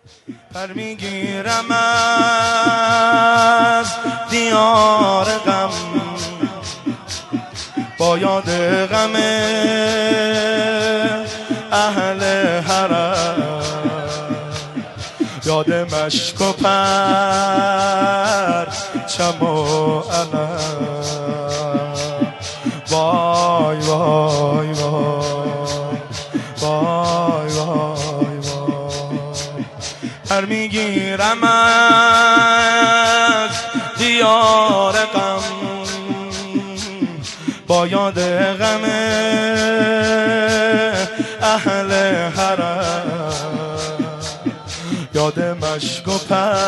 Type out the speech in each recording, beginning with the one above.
پر میگیرم از دیار غم، با یاد غم اهل حرم، یاد مشک و پرچم و علم. وای وای وای وای وای، پر میگیرم از دیار غم، با یاد غم اهل حرم، یاد مشک و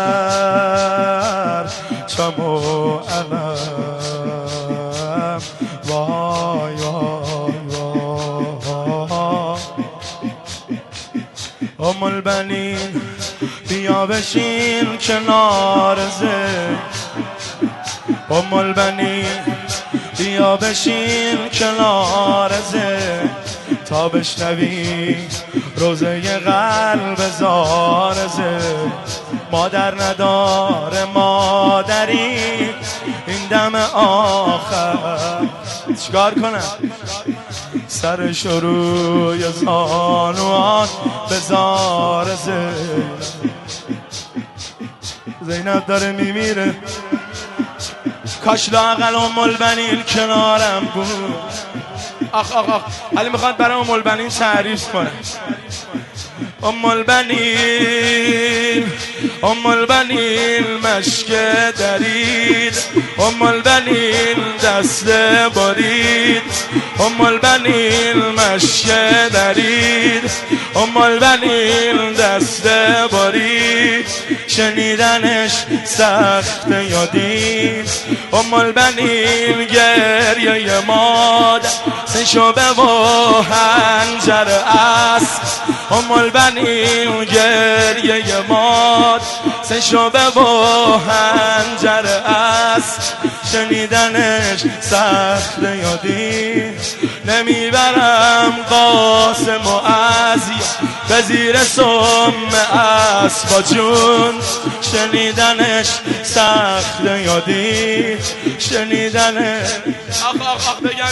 پرچم و علم. وای وای وای، ام البنین بیا بشین کنار زین، ام البنین بیا بشین کنار زین، تا بشنوی روزه قلب زارزه. مادر نداره مادری این دم آخر، چیکار کنم؟ سرش روی زانوان بذار زینب داره میمیره. کاش لااقل ام البنین کنارم بود. آخ آخ آخ، علی میخواد برای ام البنین تعریف کنه. ام البنین ام البنین مشک درید، ام البنین دست برید، ام البنین مشک درید، ام البنین دست برید. شنیدنش سخت یادید، ام البنین گریه مادر سه شبه و هنجر اسب، ام البنین گریه ماد سه شبه و هنجر اسب. شنیدنش سخت یادی، نمیبرم قاسم و عزی به زیر سم اسبا جون. شنیدنش سخت یادی، شنیدنش آخ آخ آخ بگن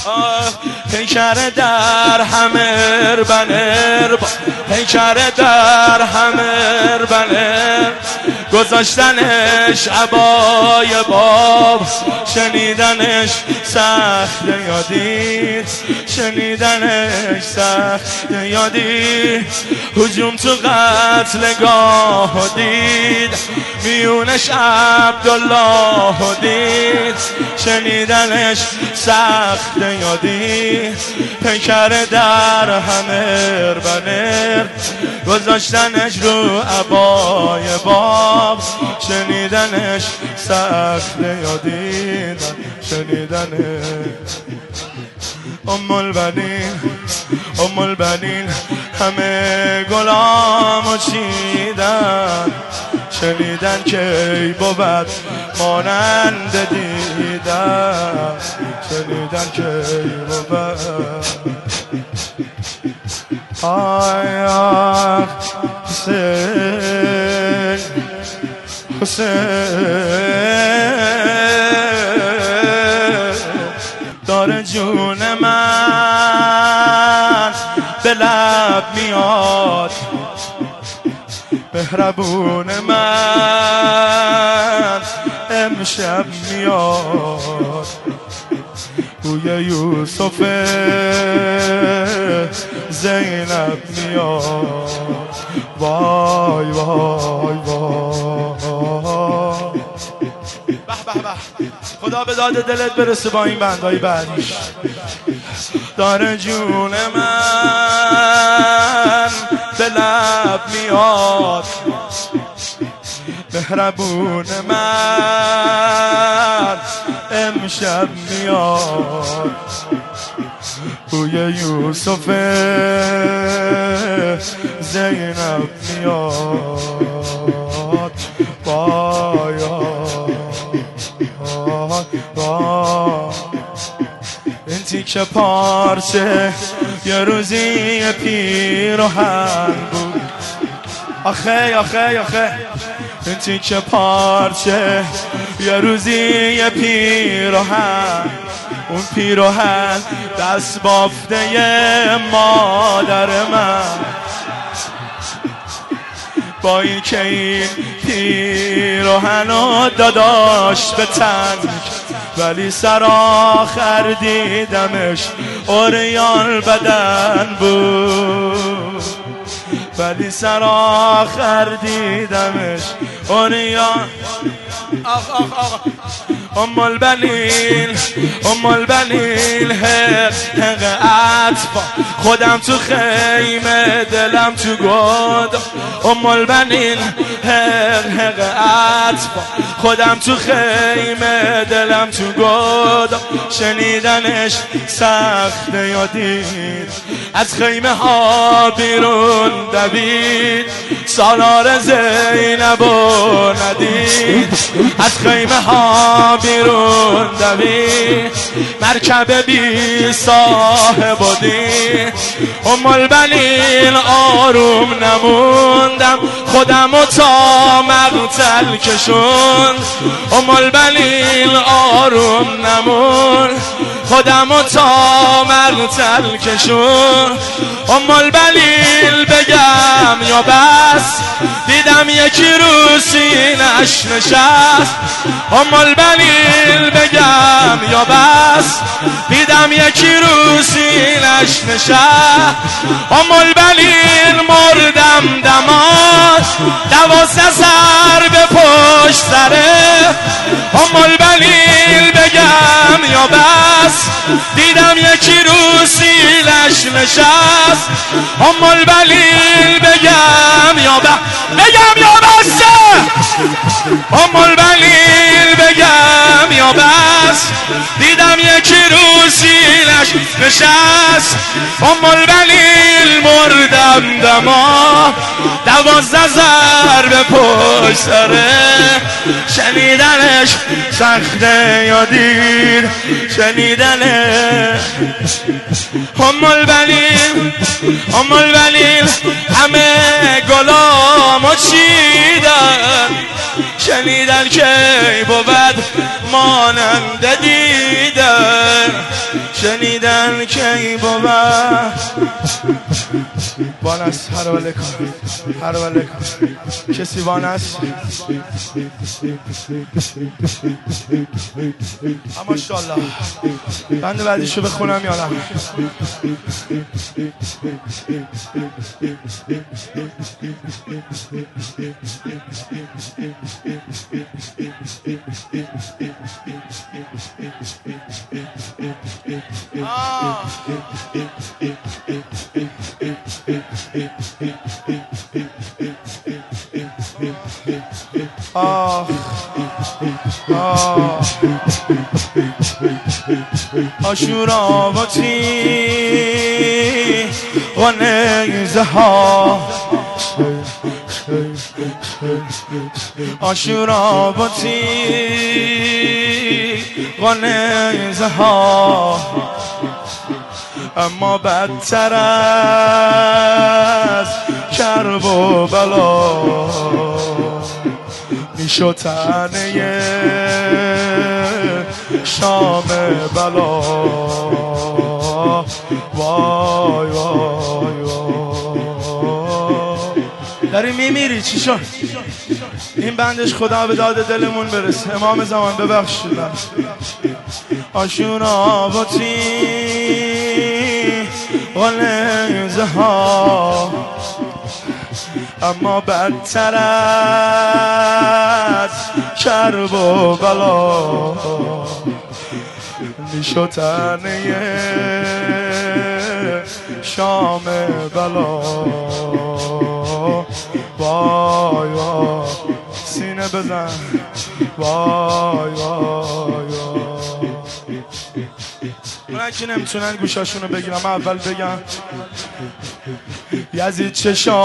پیکر در همر بنر، پیکر در همر بنر، گذاشتنش عبای باب. شنیدنش سخت یادی، شنیدنش سخت یادی. هجوم تو قتلگاه دید، میونش عبدالله دید. شنیدنش سخت یادی، پیکر در همر بنر، گذاشتنش رو عبای باب. شنیدنش سخت یادی، شنیدنش. ام البنین ام البنین همه گلامو چیدن، شنیدن که ای بود مانند دیدن، شنیدن که ای بود. آی آخ حسین حسین، داره جون من به لب میاد، مهربون من امشب میاد. بوی یوسف زینب میاد. وای وای وای، به به به، خدا به داد دلت برسه با این بندهای بعدیش. داره جون من به لب میاد، مهربون من امشب میاد. بوی یوسف زینب میاد. وای وای، این تیکه پارچه یه روزی پیراهن بود. آخه آخه آخه این تیکه پارچه یه روزی یه پیراهن، اون پیراهن دست بافته مادر من، با این که این پیراهنو داداش به تن، ولی سر آخر دیدمش عریان بدن بود، ولی سر آخر دیدمش عریان. آخ آخ آخ ام البلیل ام البلیل حق عطفا، خودم تو خیمه دلم تو گود. ام البلیل حق عطفا، خودم تو خیمه دلم تو گود. شنیدنش سخته یا دید، از خیمه ها بیرون دوید، سالار زینب و ندید، از خیمه ها بیرون دوید، مرکب بی صاحب و دید. ام البلیل آروم نموندم، خودم و تا مقتل کشوند. ام البلیل آروم نموند، خودم و تا مقتل کشوند. ام البلیل بگم یا بس، دیدم یکی رو سینه‌اش نشست. ام البلیل بگم یا بس، دیدم یکی رو سینه‌اش نشست. ام البلیل مردم دماد، 12 سر به پشت سره. ام البلیل بگم یا بس، دیدم یکی رو سینه‌اش نشست. ام البلیل بگم یا بس، ام البلیل بگم یا بس، دیدم یکی رو سینه‌اش نشست. ام البلیل مردم دما، 12 ضربه پشت سره. شنیدنش سخته یا دید، شنیدنش. ام البلیل ام البلیل همه گلامو چیدن، شنیدن که بود ماننده دیدن، شنیدن که بود وانست. هر وله کن هر وله کن، کسی وانست؟ اما شالله بند بعدیشو بخونم یا نه؟ آشورا و تیغ و نیزه ها، آشورا و تیغ و نیزه ها، اما بدتر از کرب و بلا میشد تنه شام بلا. وای وای وای، داری میمیری چی شد؟ این بندش خدا به داد دلمون برسه. امام زمان ببخشید. آشورا و تیغ و نیزه ها، اما بدتر از کرب و بلا میشد تنه شام بلا. وای وای سینه بزن، وای وای اونن که نمیتونن گوشاشونو بگیرم اول بگم. یزید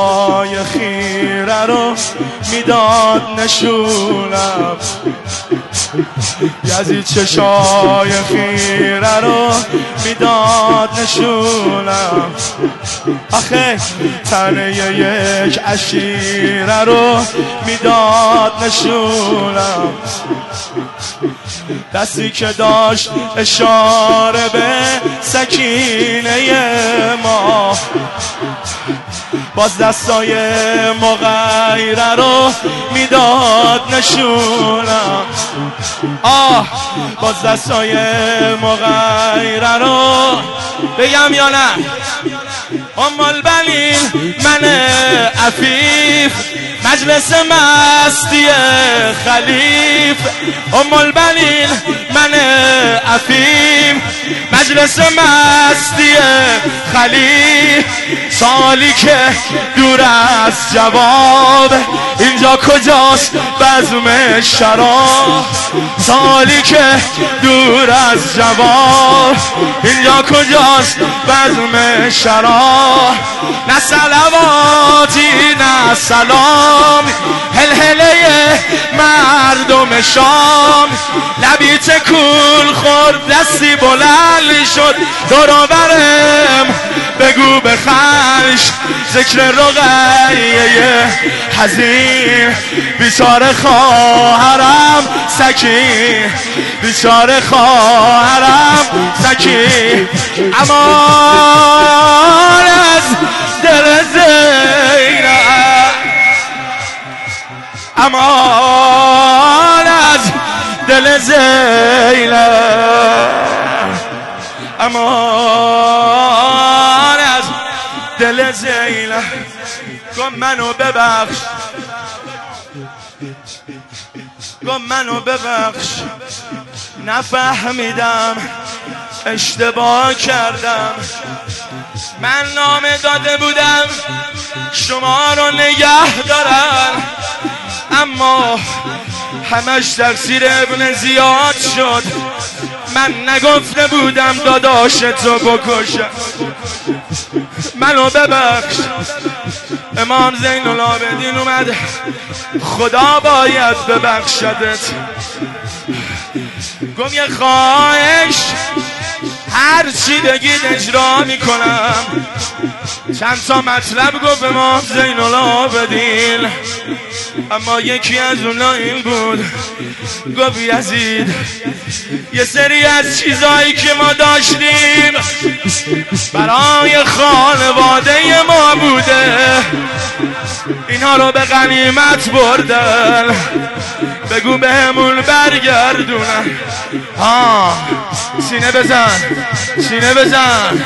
چشای خیره رو میداد نشونم، یزید چشای خیره رو میداد نشونم، آخه تنه یک عشیره رو میداد نشونم، دستی که داشت اشاره به سکینه ما، باز دستای مغیره رو میداد نشونم، باز دستای مغیره رو بگم یا نه؟ ام البنین من عفیف مجلس مستی خلیف، ام البنین من عفیف مجلس مستی خلیف، سالی که دور از جواب اینجا کجاست بزم شراب، سالی که دور از جواب اینجا کجاست بزم شراب، نه صلواتی نه سلام هلهله مردم شام، لبی تکون خورد دستی بلند شد دوروبرم بگو بخش ذکر رقیه حزین، بیچاره خواهرم سکین، بیچاره خواهرم سکین، امان از دل زینب، امان از دل زینب، امان از دل زینب، گم منو ببخش، گم منو ببخش، نفهمیدم اشتباه کردم، من نامه داده بودم شما رو نگه دارن، اما همش تقصیر ابن زیاد شد، من نگفته بودم داداشتو بکشم، منو ببخش. امام زین العابدین اومد، خدا باید ببخشدت. گم یه خواهش هر چی بگید اجرا میکنم. چند تا مطلب گفت امام زین العابدین، اما یکی از اونا این بود، گفت یزید یه سری از چیزایی که ما داشتیم برای خانواده ما بوده، اینا رو به غنیمت بردن، بگو بهمون برگردونن. سینه بزن، سینه بزن.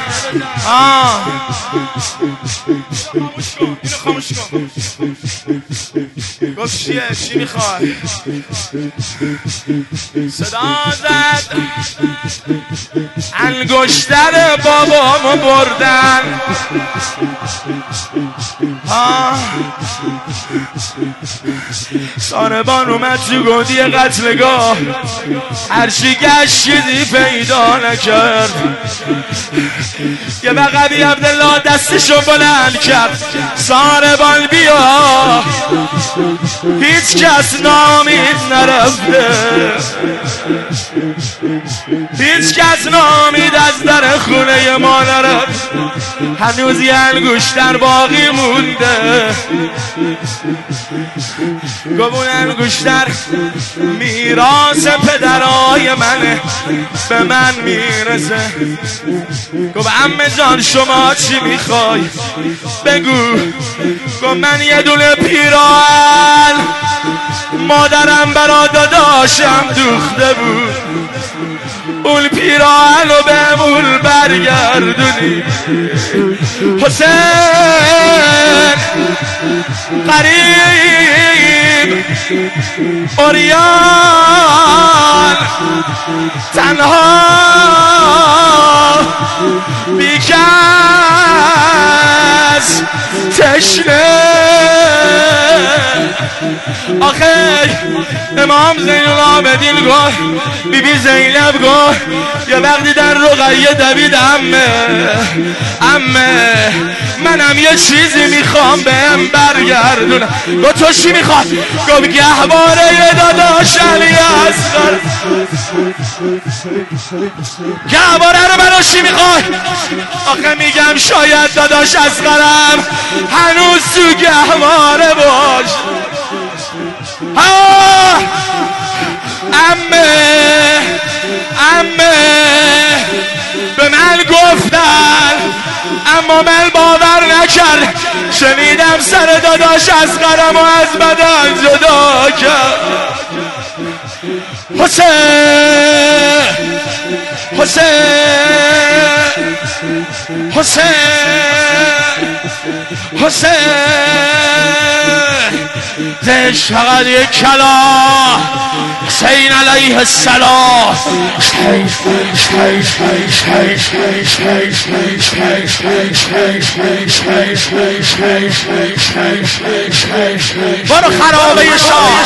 اینو خاموش کن. گفت چیه؟ چی میخوای؟ صدا زد انگشتر بابامو بردن. ساربان اومد تو گودی قتلگاه، هرچی گشت چیزی پیدا نکرد. یه بقبی عبدالله دستشو بلند کرد، ساربان بیا، هیچ کس نامید نرفته، هیچ کس نامید از در خونه ما نرفت، هنوز یه انگشتر باقی مونده. گفت انگشتر میراث پدرای منه، به من میرسه. گفت عمه جان شما چی میخوای؟ بگو. گفت من یه دونه پیراهن مادرم برا داداشم دوخته بود، اون پیراهن رو بهمون برگردونی. حسین قریب اوریان تنها بیکس تشنه. آخه امام زین العابدین گفت، بیبی زینب گفت یه وقتی در رقیه دوید، عمه منم یه چیزی میخوام بهم برگردونه. با تو چی میخواد؟ گفت گهواره داداش علی اصغر. گهواره رو برای چی میخوای؟ آخه میگم شاید داداش اصغرم هنوز تو گهواره باش. عمه به من گفتن اما من باور نکرد. شنیدم سر داداش اصغرم و از بدن جدا کرد. حسین دش فقط یک کلام حسین علیه السلام. برو خرابه شاه.